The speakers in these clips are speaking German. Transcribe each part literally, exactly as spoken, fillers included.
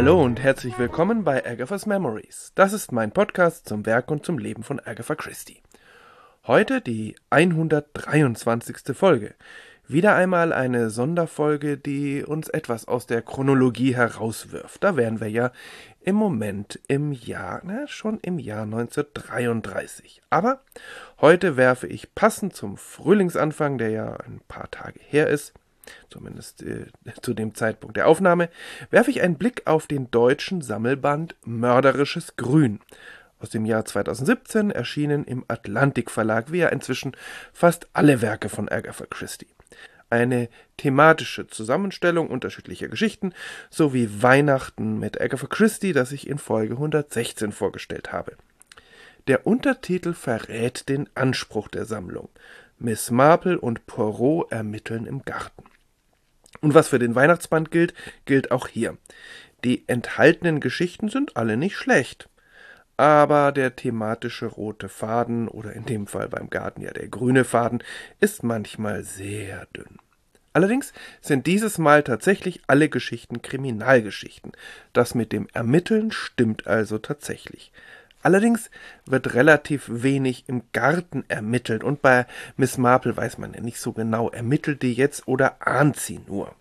Hallo und herzlich willkommen bei Agatha's Memories. Das ist mein Podcast zum Werk und zum Leben von Agatha Christie. Heute die hundertdreiundzwanzigste Folge. Wieder einmal eine Sonderfolge, die uns etwas aus der Chronologie herauswirft. Da wären wir ja im Moment im Jahr, na, schon im Jahr neunzehnhundertdreiunddreißig. Aber heute werfe ich passend zum Frühlingsanfang, der ja ein paar Tage her ist, zumindest äh, zu dem Zeitpunkt der Aufnahme, werfe ich einen Blick auf den deutschen Sammelband Mörderisches Grün. Aus dem Jahr zweitausendsiebzehn, erschienen im Atlantik Verlag, wie ja inzwischen fast alle Werke von Agatha Christie. Eine thematische Zusammenstellung unterschiedlicher Geschichten sowie Weihnachten mit Agatha Christie, das ich in Folge hundertsechzehn vorgestellt habe. Der Untertitel verrät den Anspruch der Sammlung. Miss Marple und Poirot ermitteln im Garten. Und was für den Weihnachtsband gilt, gilt auch hier. Die enthaltenen Geschichten sind alle nicht schlecht. Aber der thematische rote Faden, oder in dem Fall beim Garten ja der grüne Faden, ist manchmal sehr dünn. Allerdings sind dieses Mal tatsächlich alle Geschichten Kriminalgeschichten. Das mit dem Ermitteln stimmt also tatsächlich. Allerdings wird relativ wenig im Garten ermittelt und bei Miss Marple weiß man ja nicht so genau, ermittelt die jetzt oder ahnt sie nur.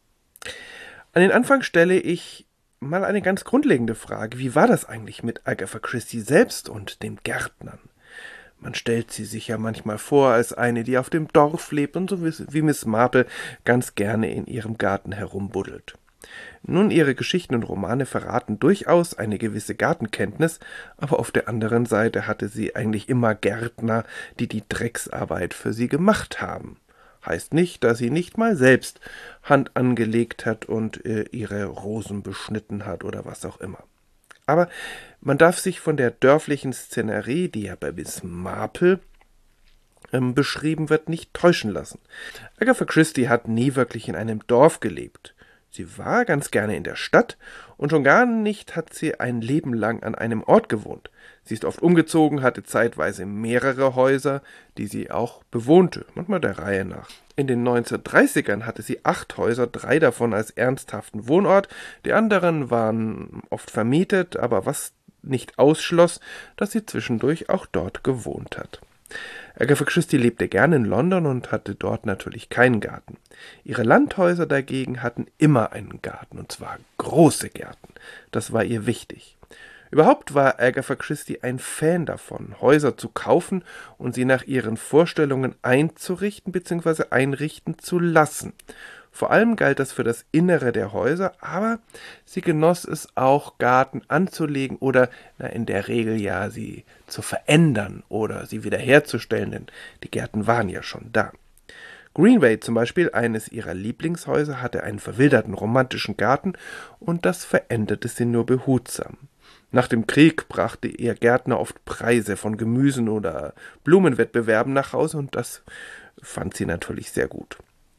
An den Anfang stelle ich mal eine ganz grundlegende Frage. Wie war das eigentlich mit Agatha Christie selbst und den Gärtnern? Man stellt sie sich ja manchmal vor als eine, die auf dem Dorf lebt und so wie Miss Marple ganz gerne in ihrem Garten herumbuddelt. Nun, ihre Geschichten und Romane verraten durchaus eine gewisse Gartenkenntnis, aber auf der anderen Seite hatte sie eigentlich immer Gärtner, die die Drecksarbeit für sie gemacht haben. Heißt nicht, dass sie nicht mal selbst Hand angelegt hat und äh, ihre Rosen beschnitten hat oder was auch immer. Aber man darf sich von der dörflichen Szenerie, die ja bei Miss Marple ähm, beschrieben wird, nicht täuschen lassen. Agatha Christie hat nie wirklich in einem Dorf gelebt. Sie war ganz gerne in der Stadt und schon gar nicht hat sie ein Leben lang an einem Ort gewohnt. Sie ist oft umgezogen, hatte zeitweise mehrere Häuser, die sie auch bewohnte, manchmal der Reihe nach. In den neunzehnhundertdreißigern hatte sie acht Häuser, drei davon als ernsthaften Wohnort, die anderen waren oft vermietet, aber was nicht ausschloss, dass sie zwischendurch auch dort gewohnt hat. Agatha Christie lebte gerne in London und hatte dort natürlich keinen Garten. Ihre Landhäuser dagegen hatten immer einen Garten, und zwar große Gärten. Das war ihr wichtig. Überhaupt war Agatha Christie ein Fan davon, Häuser zu kaufen und sie nach ihren Vorstellungen einzurichten bzw. einrichten zu lassen. Vor allem galt das für das Innere der Häuser, aber sie genoss es auch, Garten anzulegen oder na, in der Regel ja sie zu verändern oder sie wiederherzustellen, denn die Gärten waren ja schon da. Greenway zum Beispiel, eines ihrer Lieblingshäuser, hatte einen verwilderten romantischen Garten und das veränderte sie nur behutsam. Nach dem Krieg brachte ihr Gärtner oft Preise von Gemüsen- oder Blumenwettbewerben nach Hause und das fand sie natürlich sehr gut.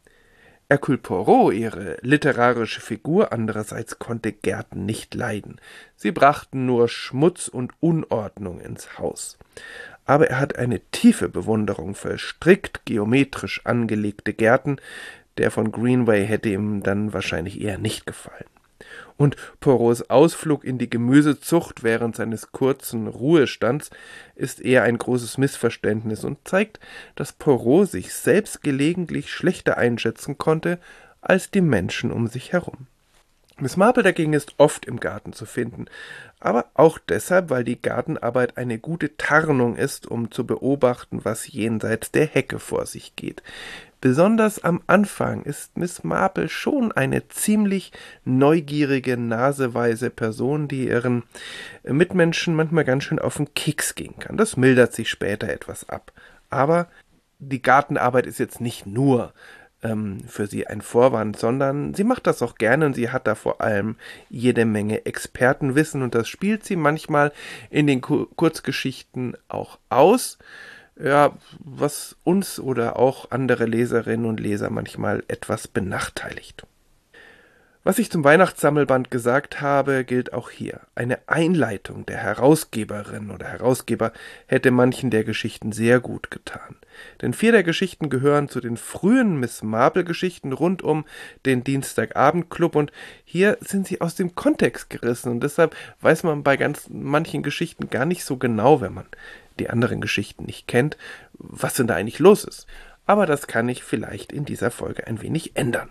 Hercule Poirot, ihre literarische Figur, andererseits konnte Gärten nicht leiden. Sie brachten nur Schmutz und Unordnung ins Haus. Aber er hat eine tiefe Bewunderung für strikt geometrisch angelegte Gärten. Der von Greenway hätte ihm dann wahrscheinlich eher nicht gefallen. Und Poirots Ausflug in die Gemüsezucht während seines kurzen Ruhestands ist eher ein großes Missverständnis und zeigt, dass Poirot sich selbst gelegentlich schlechter einschätzen konnte als die Menschen um sich herum. Miss Marple dagegen ist oft im Garten zu finden, aber auch deshalb, weil die Gartenarbeit eine gute Tarnung ist, um zu beobachten, was jenseits der Hecke vor sich geht. Besonders am Anfang ist Miss Marple schon eine ziemlich neugierige, naseweise Person, die ihren Mitmenschen manchmal ganz schön auf den Keks gehen kann. Das mildert sich später etwas ab. Aber die Gartenarbeit ist jetzt nicht nur ähm, für sie ein Vorwand, sondern sie macht das auch gerne und sie hat da vor allem jede Menge Expertenwissen und das spielt sie manchmal in den Kur- Kurzgeschichten auch aus. Ja, was uns oder auch andere Leserinnen und Leser manchmal etwas benachteiligt. Was ich zum Weihnachtssammelband gesagt habe, gilt auch hier. Eine Einleitung der Herausgeberin oder Herausgeber hätte manchen der Geschichten sehr gut getan. Denn vier der Geschichten gehören zu den frühen Miss Marple-Geschichten rund um den Dienstagabend-Club und hier sind sie aus dem Kontext gerissen und deshalb weiß man bei ganz manchen Geschichten gar nicht so genau, wenn man die anderen Geschichten nicht kennt, was denn da eigentlich los ist. Aber das kann ich vielleicht in dieser Folge ein wenig ändern.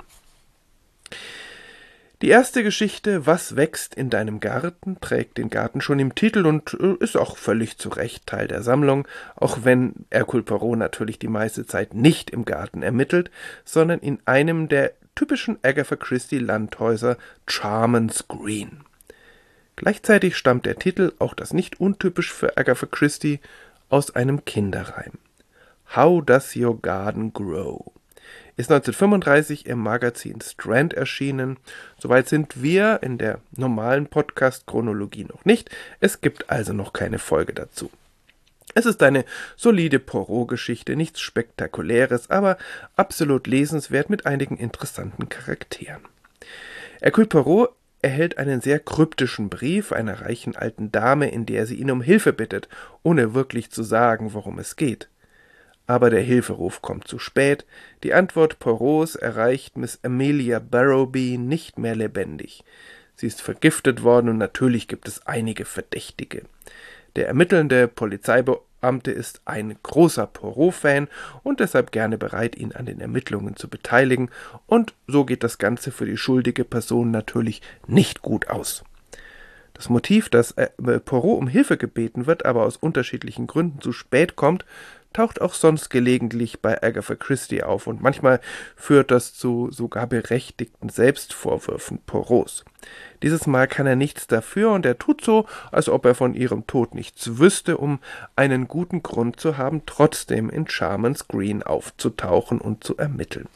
Die erste Geschichte, Was wächst in deinem Garten, trägt den Garten schon im Titel und ist auch völlig zu Recht Teil der Sammlung, auch wenn Hercule Poirot natürlich die meiste Zeit nicht im Garten ermittelt, sondern in einem der typischen Agatha Christie Landhäuser Charmans Green. Gleichzeitig stammt der Titel, auch das nicht untypisch für Agatha Christie, aus einem Kinderreim. How Does Your Garden Grow? Ist neunzehnhundertfünfunddreißig im Magazin Strand erschienen. Soweit sind wir in der normalen Podcast-Chronologie noch nicht. Es gibt also noch keine Folge dazu. Es ist eine solide Poirot-Geschichte, nichts Spektakuläres, aber absolut lesenswert mit einigen interessanten Charakteren. Hercule Poirot erhält einen sehr kryptischen Brief einer reichen alten Dame, in der sie ihn um Hilfe bittet, ohne wirklich zu sagen, worum es geht. Aber der Hilferuf kommt zu spät, die Antwort Poirots erreicht Miss Amelia Barrowby nicht mehr lebendig. Sie ist vergiftet worden und natürlich gibt es einige Verdächtige. Der ermittelnde Polizeibeamte ist ein großer Poirot-Fan und deshalb gerne bereit, ihn an den Ermittlungen zu beteiligen, und so geht das Ganze für die schuldige Person natürlich nicht gut aus. Das Motiv, dass Poirot um Hilfe gebeten wird, aber aus unterschiedlichen Gründen zu spät kommt, taucht auch sonst gelegentlich bei Agatha Christie auf und manchmal führt das zu sogar berechtigten Selbstvorwürfen Poirots. Dieses Mal kann er nichts dafür und er tut so, als ob er von ihrem Tod nichts wüsste, um einen guten Grund zu haben, trotzdem in Charmans Green aufzutauchen und zu ermitteln.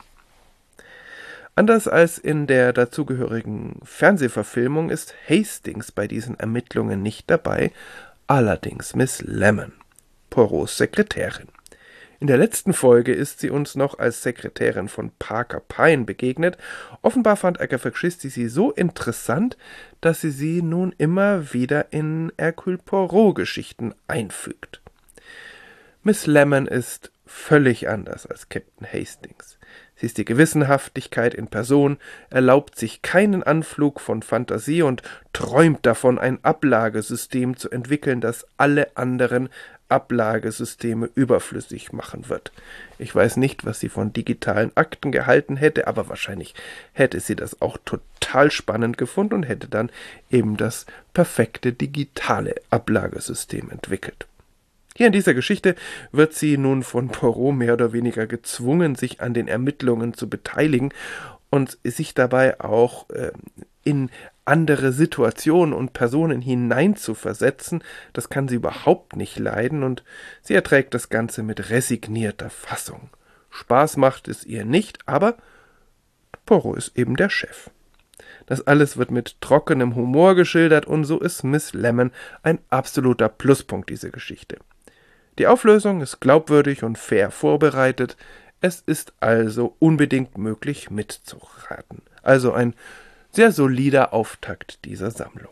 Anders als in der dazugehörigen Fernsehverfilmung ist Hastings bei diesen Ermittlungen nicht dabei, allerdings Miss Lemon, Poirots Sekretärin. In der letzten Folge ist sie uns noch als Sekretärin von Parker Pyne begegnet. Offenbar fand Agatha Christie sie so interessant, dass sie sie nun immer wieder in Hercule Poirot-Geschichten einfügt. Miss Lemon ist völlig anders als Captain Hastings. Sie ist die Gewissenhaftigkeit in Person, erlaubt sich keinen Anflug von Fantasie und träumt davon, ein Ablagesystem zu entwickeln, das alle anderen Ablagesysteme überflüssig machen wird. Ich weiß nicht, was sie von digitalen Akten gehalten hätte, aber wahrscheinlich hätte sie das auch total spannend gefunden und hätte dann eben das perfekte digitale Ablagesystem entwickelt. Hier in dieser Geschichte wird sie nun von Poirot mehr oder weniger gezwungen, sich an den Ermittlungen zu beteiligen und sich dabei auch äh, in andere Situationen und Personen hineinzuversetzen. Das kann sie überhaupt nicht leiden und sie erträgt das Ganze mit resignierter Fassung. Spaß macht es ihr nicht, aber Poirot ist eben der Chef. Das alles wird mit trockenem Humor geschildert und so ist Miss Lemon ein absoluter Pluspunkt dieser Geschichte. Die Auflösung ist glaubwürdig und fair vorbereitet. Es ist also unbedingt möglich mitzuraten. Also ein sehr solider Auftakt dieser Sammlung.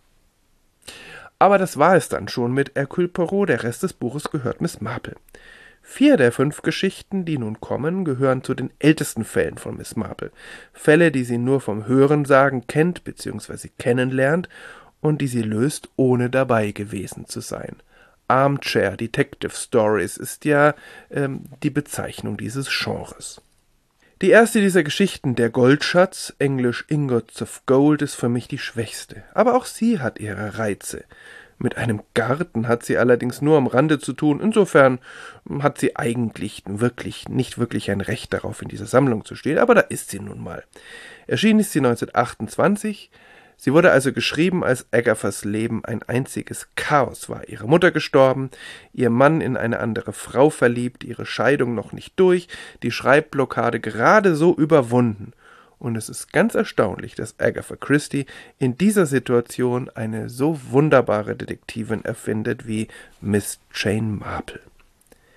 Aber das war es dann schon mit Hercule Poirot. Der Rest des Buches gehört Miss Marple. Vier der fünf Geschichten, die nun kommen, gehören zu den ältesten Fällen von Miss Marple. Fälle, die sie nur vom Hörensagen kennt bzw. kennenlernt und die sie löst, ohne dabei gewesen zu sein. Armchair Detective Stories ist ja ähm, die Bezeichnung dieses Genres. Die erste dieser Geschichten, der Goldschatz, englisch Ingots of Gold, ist für mich die schwächste. Aber auch sie hat ihre Reize. Mit einem Garten hat sie allerdings nur am Rande zu tun. Insofern hat sie eigentlich wirklich, nicht wirklich ein Recht darauf, in dieser Sammlung zu stehen. Aber da ist sie nun mal. Erschienen ist sie neunzehnhundertachtundzwanzig. Sie wurde also geschrieben, als Agathas Leben ein einziges Chaos war. Ihre Mutter gestorben, ihr Mann in eine andere Frau verliebt, ihre Scheidung noch nicht durch, die Schreibblockade gerade so überwunden. Und es ist ganz erstaunlich, dass Agatha Christie in dieser Situation eine so wunderbare Detektivin erfindet wie Miss Jane Marple.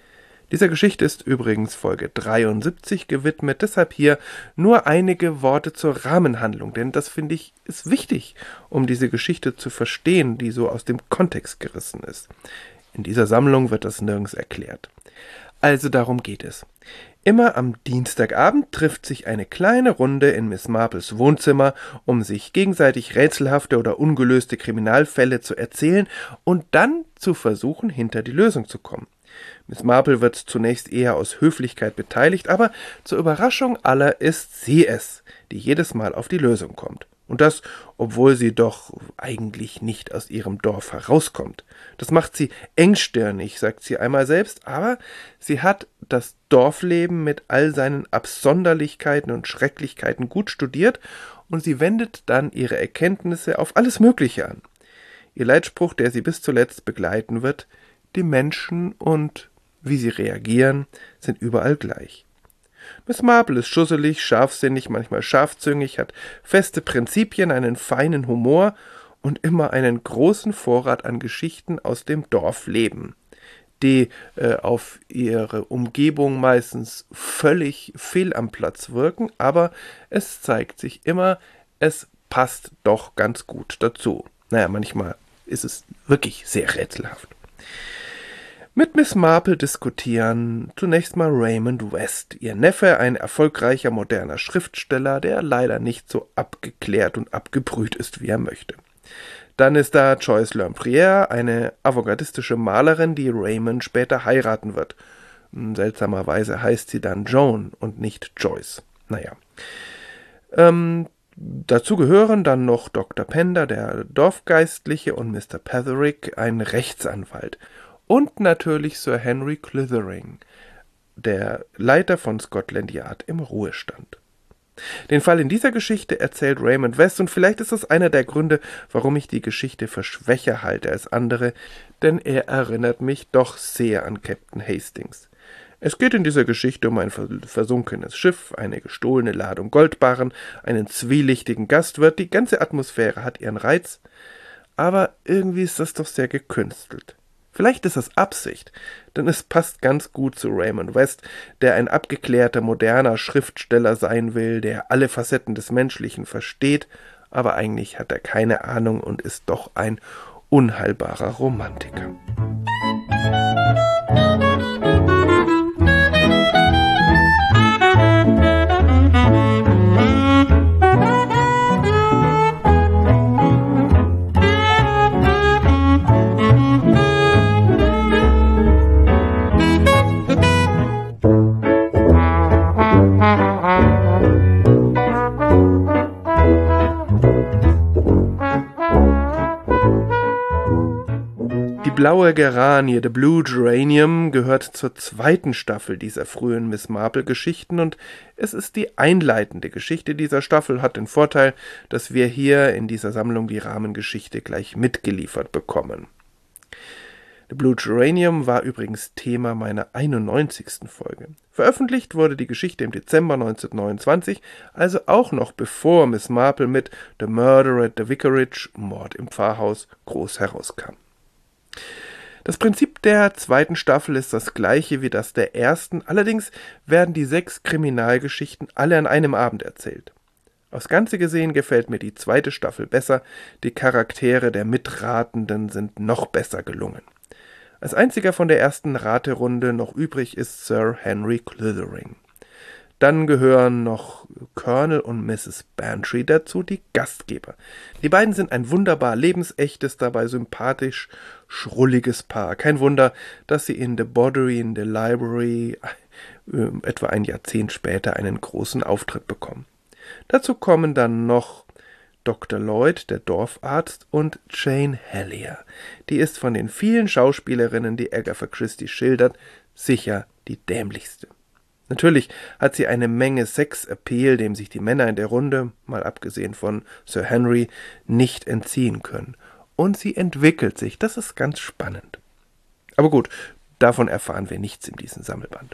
Dieser Geschichte ist übrigens Folge dreiundsiebzig gewidmet, deshalb hier nur einige Worte zur Rahmenhandlung, denn das finde ich ist wichtig, um diese Geschichte zu verstehen, die so aus dem Kontext gerissen ist. In dieser Sammlung wird das nirgends erklärt. Also darum geht es. Immer am Dienstagabend trifft sich eine kleine Runde in Miss Marples Wohnzimmer, um sich gegenseitig rätselhafte oder ungelöste Kriminalfälle zu erzählen und dann zu versuchen, hinter die Lösung zu kommen. Miss Marple wird zunächst eher aus Höflichkeit beteiligt, aber zur Überraschung aller ist sie es, die jedes Mal auf die Lösung kommt. Und das, obwohl sie doch eigentlich nicht aus ihrem Dorf herauskommt. Das macht sie engstirnig, sagt sie einmal selbst, aber sie hat das Dorfleben mit all seinen Absonderlichkeiten und Schrecklichkeiten gut studiert und sie wendet dann ihre Erkenntnisse auf alles Mögliche an. Ihr Leitspruch, der sie bis zuletzt begleiten wird: Die Menschen und wie sie reagieren, sind überall gleich. Miss Marple ist schusselig, scharfsinnig, manchmal scharfzüngig, hat feste Prinzipien, einen feinen Humor und immer einen großen Vorrat an Geschichten aus dem Dorfleben, die äh, auf ihre Umgebung meistens völlig fehl am Platz wirken, aber es zeigt sich immer, es passt doch ganz gut dazu. Naja, manchmal ist es wirklich sehr rätselhaft. Mit Miss Marple diskutieren zunächst mal Raymond West, ihr Neffe, ein erfolgreicher moderner Schriftsteller, der leider nicht so abgeklärt und abgebrüht ist, wie er möchte. Dann ist da Joyce Lempriere, eine avantgardistische Malerin, die Raymond später heiraten wird. Seltsamerweise heißt sie dann Joan und nicht Joyce. Naja. Ähm, dazu gehören dann noch Doktor Pender, der Dorfgeistliche, und Mister Petherick, ein Rechtsanwalt. Und natürlich Sir Henry Clithering, der Leiter von Scotland Yard im Ruhestand. Den Fall in dieser Geschichte erzählt Raymond West und vielleicht ist das einer der Gründe, warum ich die Geschichte für schwächer halte als andere, denn er erinnert mich doch sehr an Captain Hastings. Es geht in dieser Geschichte um ein versunkenes Schiff, eine gestohlene Ladung Goldbarren, einen zwielichtigen Gastwirt, die ganze Atmosphäre hat ihren Reiz, aber irgendwie ist das doch sehr gekünstelt. Vielleicht ist es Absicht, denn es passt ganz gut zu Raymond West, der ein abgeklärter, moderner Schriftsteller sein will, der alle Facetten des Menschlichen versteht, aber eigentlich hat er keine Ahnung und ist doch ein unheilbarer Romantiker. Die blaue Geranie, The Blue Geranium, gehört zur zweiten Staffel dieser frühen Miss Marple-Geschichten und es ist die einleitende Geschichte dieser Staffel, hat den Vorteil, dass wir hier in dieser Sammlung die Rahmengeschichte gleich mitgeliefert bekommen. The Blue Geranium war übrigens Thema meiner einundneunzigsten Folge. Veröffentlicht wurde die Geschichte im Dezember neunzehnhundertneunundzwanzig, also auch noch bevor Miss Marple mit The Murder at the Vicarage, Mord im Pfarrhaus, groß herauskam. Das Prinzip der zweiten Staffel ist das gleiche wie das der ersten, allerdings werden die sechs Kriminalgeschichten alle an einem Abend erzählt. Aufs Ganze gesehen gefällt mir die zweite Staffel besser, die Charaktere der Mitratenden sind noch besser gelungen. Als einziger von der ersten Raterunde noch übrig ist Sir Henry Clithering. Dann gehören noch Colonel und Misses Bantry dazu, die Gastgeber. Die beiden sind ein wunderbar lebensechtes, dabei sympathisch, schrulliges Paar. Kein Wunder, dass sie in The Body in the Library äh, etwa ein Jahrzehnt später einen großen Auftritt bekommen. Dazu kommen dann noch Doktor Lloyd, der Dorfarzt, und Jane Hellier. Die ist von den vielen Schauspielerinnen, die Agatha Christie schildert, sicher die dämlichste. Natürlich hat sie eine Menge Sex-Appeal, dem sich die Männer in der Runde, mal abgesehen von Sir Henry, nicht entziehen können. Und sie entwickelt sich, das ist ganz spannend. Aber gut, davon erfahren wir nichts in diesem Sammelband.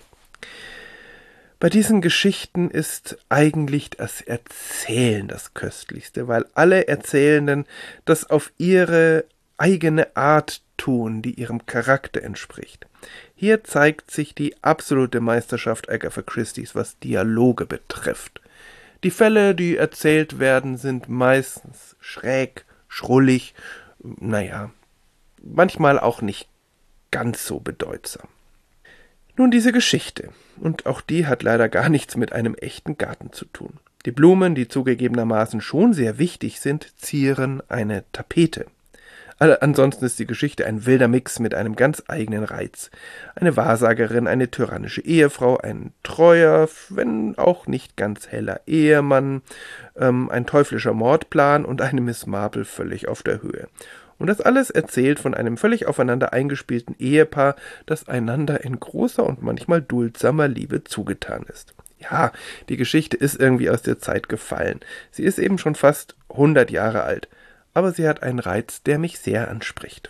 Bei diesen Geschichten ist eigentlich das Erzählen das Köstlichste, weil alle Erzählenden das auf ihre eigene Art tun, die ihrem Charakter entspricht. Hier zeigt sich die absolute Meisterschaft Agatha Christies, was Dialoge betrifft. Die Fälle, die erzählt werden, sind meistens schräg, schrullig, naja, manchmal auch nicht ganz so bedeutsam. Nun diese Geschichte, und auch die hat leider gar nichts mit einem echten Garten zu tun. Die Blumen, die zugegebenermaßen schon sehr wichtig sind, zieren eine Tapete. Ansonsten ist die Geschichte ein wilder Mix mit einem ganz eigenen Reiz. Eine Wahrsagerin, eine tyrannische Ehefrau, ein treuer, wenn auch nicht ganz heller Ehemann, ähm, ein teuflischer Mordplan und eine Miss Marple völlig auf der Höhe. Und das alles erzählt von einem völlig aufeinander eingespielten Ehepaar, das einander in großer und manchmal duldsamer Liebe zugetan ist. Ja, die Geschichte ist irgendwie aus der Zeit gefallen. Sie ist eben schon fast hundert Jahre alt. Aber sie hat einen Reiz, der mich sehr anspricht.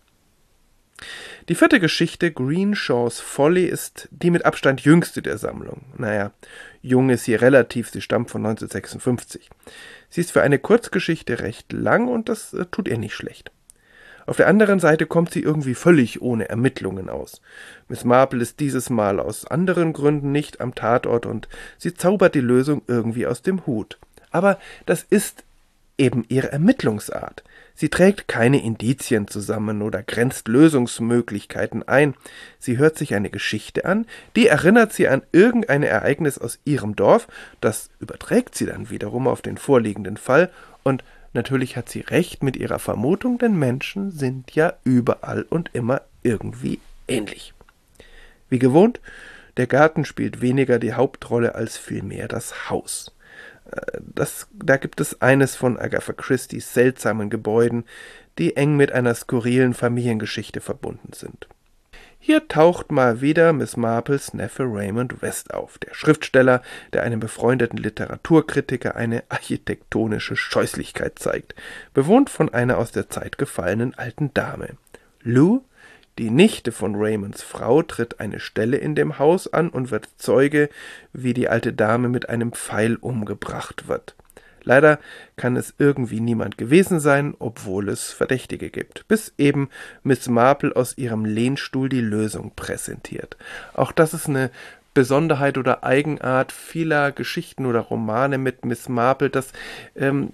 Die vierte Geschichte, Greenshaw's Folly, ist die mit Abstand jüngste der Sammlung. Naja, jung ist hier relativ, sie stammt von neunzehnhundertsechsundfünfzig. Sie ist für eine Kurzgeschichte recht lang und das äh, tut ihr nicht schlecht. Auf der anderen Seite kommt sie irgendwie völlig ohne Ermittlungen aus. Miss Marple ist dieses Mal aus anderen Gründen nicht am Tatort und sie zaubert die Lösung irgendwie aus dem Hut. Aber das ist eben ihre Ermittlungsart. Sie trägt keine Indizien zusammen oder grenzt Lösungsmöglichkeiten ein. Sie hört sich eine Geschichte an, die erinnert sie an irgendein Ereignis aus ihrem Dorf, das überträgt sie dann wiederum auf den vorliegenden Fall und natürlich hat sie recht mit ihrer Vermutung, denn Menschen sind ja überall und immer irgendwie ähnlich. Wie gewohnt, der Garten spielt weniger die Hauptrolle als vielmehr das Haus. Das, da gibt es eines von Agatha Christies seltsamen Gebäuden, die eng mit einer skurrilen Familiengeschichte verbunden sind. Hier taucht mal wieder Miss Marples Neffe Raymond West auf, der Schriftsteller, der einem befreundeten Literaturkritiker eine architektonische Scheußlichkeit zeigt, bewohnt von einer aus der Zeit gefallenen alten Dame. Lou, die Nichte von Raymonds Frau, tritt eine Stelle in dem Haus an und wird Zeuge, wie die alte Dame mit einem Pfeil umgebracht wird. Leider kann es irgendwie niemand gewesen sein, obwohl es Verdächtige gibt, bis eben Miss Marple aus ihrem Lehnstuhl die Lösung präsentiert. Auch das ist eine Besonderheit oder Eigenart vieler Geschichten oder Romane mit Miss Marple, dass ähm,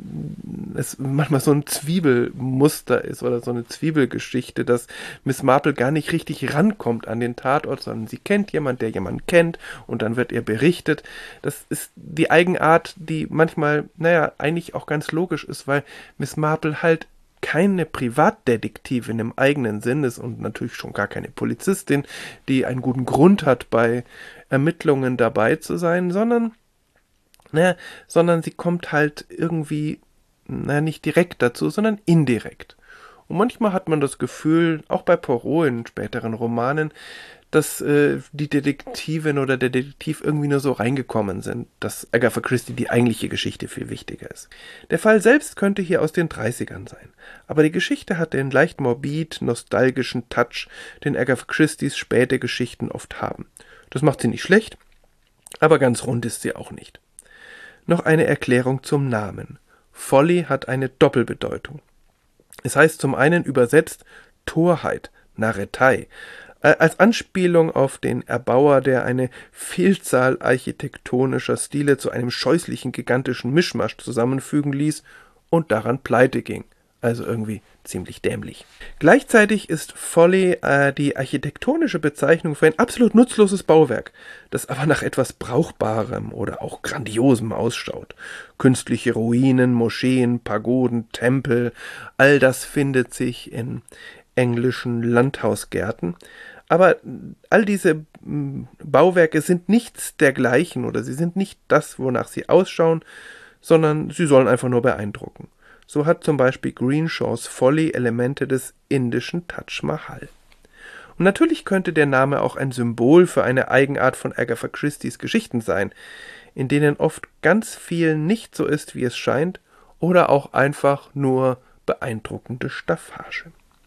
es manchmal so ein Zwiebelmuster ist oder so eine Zwiebelgeschichte, dass Miss Marple gar nicht richtig rankommt an den Tatort, sondern sie kennt jemand, der jemanden kennt und dann wird ihr berichtet. Das ist die Eigenart, die manchmal, naja, eigentlich auch ganz logisch ist, weil Miss Marple halt keine Privatdetektivin im eigenen Sinn ist und natürlich schon gar keine Polizistin, die einen guten Grund hat, bei Ermittlungen dabei zu sein, sondern, naja, sondern sie kommt halt irgendwie, naja, nicht direkt dazu, sondern indirekt. Und manchmal hat man das Gefühl, auch bei Poirot in späteren Romanen, dass äh, die Detektivin oder der Detektiv irgendwie nur so reingekommen sind, dass Agatha Christie die eigentliche Geschichte viel wichtiger ist. Der Fall selbst könnte hier aus den dreißigern sein, aber die Geschichte hat den leicht morbid, nostalgischen Touch, den Agatha Christies späte Geschichten oft haben. Das macht sie nicht schlecht, aber ganz rund ist sie auch nicht. Noch eine Erklärung zum Namen. Folly hat eine Doppelbedeutung. Es heißt zum einen übersetzt Torheit, Narretei, als Anspielung auf den Erbauer, der eine Vielzahl architektonischer Stile zu einem scheußlichen, gigantischen Mischmasch zusammenfügen ließ und daran pleite ging. Also irgendwie ziemlich dämlich. Gleichzeitig ist Folly äh, die architektonische Bezeichnung für ein absolut nutzloses Bauwerk, das aber nach etwas Brauchbarem oder auch Grandiosem ausschaut. Künstliche Ruinen, Moscheen, Pagoden, Tempel, all das findet sich in englischen Landhausgärten. Aber all diese Bauwerke sind nichts dergleichen oder sie sind nicht das, wonach sie ausschauen, sondern sie sollen einfach nur beeindrucken. So hat zum Beispiel Greenshaw's Folly Elemente des indischen Taj Mahal. Und natürlich könnte der Name auch ein Symbol für eine Eigenart von Agatha Christies Geschichten sein, in denen oft ganz viel nicht so ist, wie es scheint, oder auch einfach nur beeindruckende Staffage.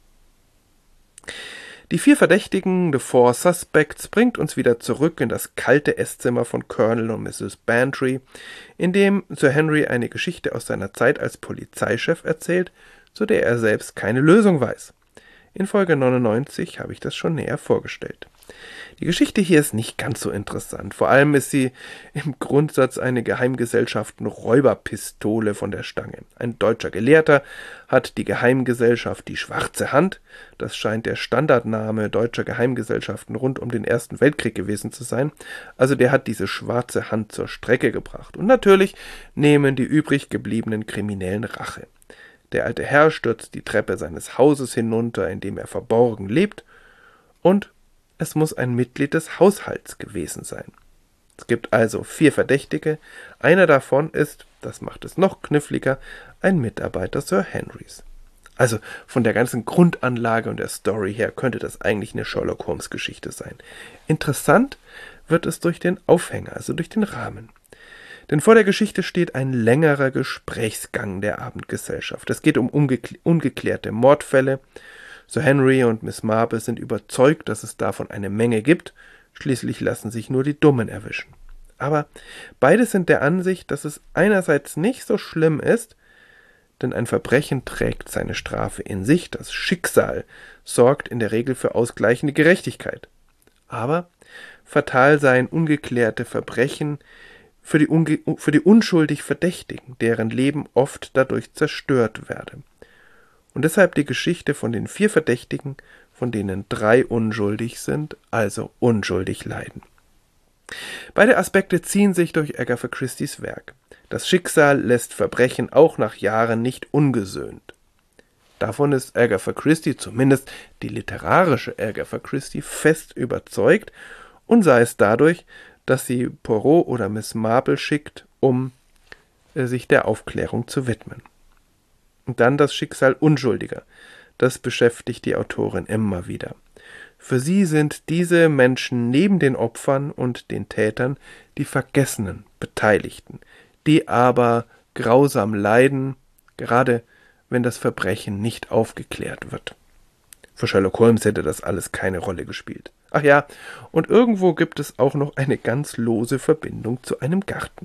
Die vier Verdächtigen, The Four Suspects, bringt uns wieder zurück in das kalte Esszimmer von Colonel und Missus Bantry, in dem Sir Henry eine Geschichte aus seiner Zeit als Polizeichef erzählt, zu der er selbst keine Lösung weiß. In Folge neunundneunzig habe ich das schon näher vorgestellt. Die Geschichte hier ist nicht ganz so interessant. Vor allem ist sie im Grundsatz eine Geheimgesellschaften-Räuberpistole von der Stange. Ein deutscher Gelehrter hat die Geheimgesellschaft die Schwarze Hand, das scheint der Standardname deutscher Geheimgesellschaften rund um den Ersten Weltkrieg gewesen zu sein, also der hat diese schwarze Hand zur Strecke gebracht. Und natürlich nehmen die übrig gebliebenen Kriminellen Rache. Der alte Herr stürzt die Treppe seines Hauses hinunter, in dem er verborgen lebt, und es muss ein Mitglied des Haushalts gewesen sein. Es gibt also vier Verdächtige. Einer davon ist, das macht es noch kniffliger, ein Mitarbeiter Sir Henrys. Also von der ganzen Grundanlage und der Story her könnte das eigentlich eine Sherlock-Holmes-Geschichte sein. Interessant wird es durch den Aufhänger, also durch den Rahmen. Denn vor der Geschichte steht ein längerer Gesprächsgang der Abendgesellschaft. Es geht um ungekl- ungeklärte Mordfälle. Sir Henry und Miss Marple sind überzeugt, dass es davon eine Menge gibt, schließlich lassen sich nur die Dummen erwischen. Aber beide sind der Ansicht, dass es einerseits nicht so schlimm ist, denn ein Verbrechen trägt seine Strafe in sich, das Schicksal sorgt in der Regel für ausgleichende Gerechtigkeit. Aber fatal seien ungeklärte Verbrechen für die, unge- für die unschuldig Verdächtigen, deren Leben oft dadurch zerstört werde. Und deshalb die Geschichte von den vier Verdächtigen, von denen drei unschuldig sind, also unschuldig leiden. Beide Aspekte ziehen sich durch Agatha Christies Werk. Das Schicksal lässt Verbrechen auch nach Jahren nicht ungesöhnt. Davon ist Agatha Christie, zumindest die literarische Agatha Christie, fest überzeugt, und sei es dadurch, dass sie Poirot oder Miss Marple schickt, um äh, sich der Aufklärung zu widmen. Und dann das Schicksal Unschuldiger. Das beschäftigt die Autorin immer wieder. Für sie sind diese Menschen neben den Opfern und den Tätern die vergessenen Beteiligten, die aber grausam leiden, gerade wenn das Verbrechen nicht aufgeklärt wird. Für Sherlock Holmes hätte das alles keine Rolle gespielt. Ach ja, und irgendwo gibt es auch noch eine ganz lose Verbindung zu einem Garten.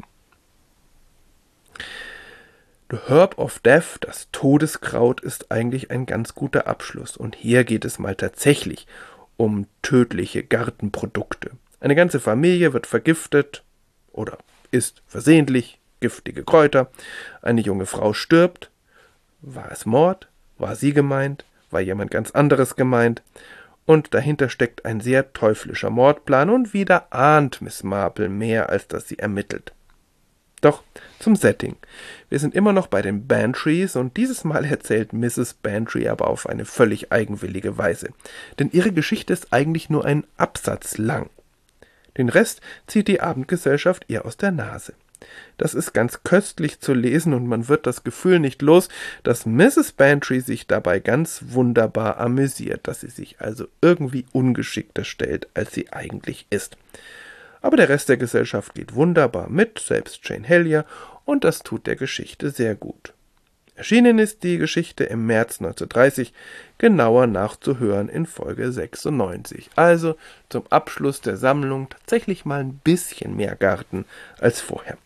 The Herb of Death, das Todeskraut, ist eigentlich ein ganz guter Abschluss. Und hier geht es mal tatsächlich um tödliche Gartenprodukte. Eine ganze Familie wird vergiftet oder isst versehentlich giftige Kräuter. Eine junge Frau stirbt. War es Mord? War sie gemeint? War jemand ganz anderes gemeint? Und dahinter steckt ein sehr teuflischer Mordplan und wieder ahnt Miss Marple mehr, als dass sie ermittelt. Doch zum Setting. Wir sind immer noch bei den Bantrys und dieses Mal erzählt Misses Bantry aber auf eine völlig eigenwillige Weise. Denn ihre Geschichte ist eigentlich nur ein Absatz lang. Den Rest zieht die Abendgesellschaft ihr aus der Nase. Das ist ganz köstlich zu lesen und man wird das Gefühl nicht los, dass Misses Bantry sich dabei ganz wunderbar amüsiert, dass sie sich also irgendwie ungeschickter stellt, als sie eigentlich ist. Aber der Rest der Gesellschaft geht wunderbar mit, selbst Jane Hellier, und das tut der Geschichte sehr gut. Erschienen ist die Geschichte im März neunzehnhundertdreißig, genauer nachzuhören in Folge sechsundneunzig. Also zum Abschluss der Sammlung tatsächlich mal ein bisschen mehr Garten als vorher.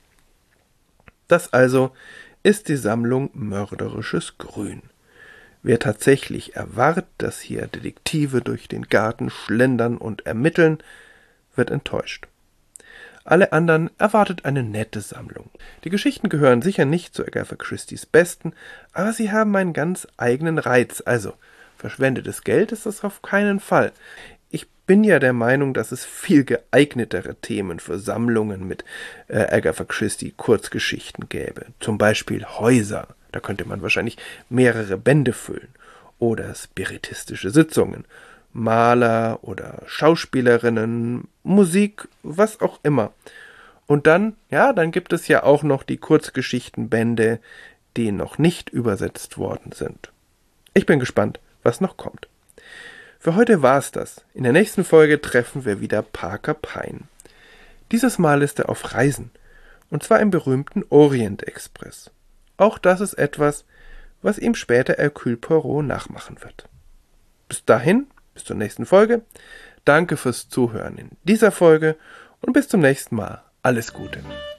Das also ist die Sammlung Mörderisches Grün. Wer tatsächlich erwartet, dass hier Detektive durch den Garten schlendern und ermitteln, wird enttäuscht. Alle anderen erwartet eine nette Sammlung. Die Geschichten gehören sicher nicht zu Agatha Christies besten, aber sie haben einen ganz eigenen Reiz, also verschwendetes Geld ist das auf keinen Fall. Ich bin ja der Meinung, dass es viel geeignetere Themen für Sammlungen mit äh, Agatha Christie Kurzgeschichten gäbe. Zum Beispiel Häuser, da könnte man wahrscheinlich mehrere Bände füllen. Oder spiritistische Sitzungen. Maler oder Schauspielerinnen, Musik, was auch immer. Und dann, ja, dann gibt es ja auch noch die Kurzgeschichtenbände, die noch nicht übersetzt worden sind. Ich bin gespannt, was noch kommt. Für heute war's das. In der nächsten Folge treffen wir wieder Parker Pyne. Dieses Mal ist er auf Reisen, und zwar im berühmten Orient Express. Auch das ist etwas, was ihm später Hercule Poirot nachmachen wird. Bis dahin, bis zur nächsten Folge. Danke fürs Zuhören in dieser Folge und bis zum nächsten Mal. Alles Gute.